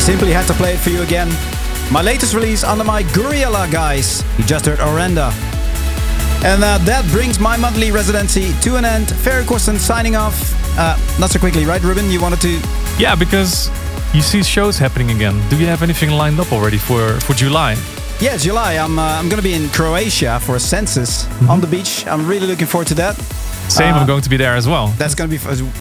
simply had to play it for you again. My latest release under my Gouryella guys. You just heard Orenda. And that brings my monthly residency to an end. Ferry Corsten signing off. Not so quickly, right, Ruben? You wanted to... Yeah, because you see shows happening again. Do you have anything lined up already for July? Yeah, July. I'm going to be in Croatia for a census on the beach. I'm really looking forward to that. Same, I'm going to be there as well. That's going to be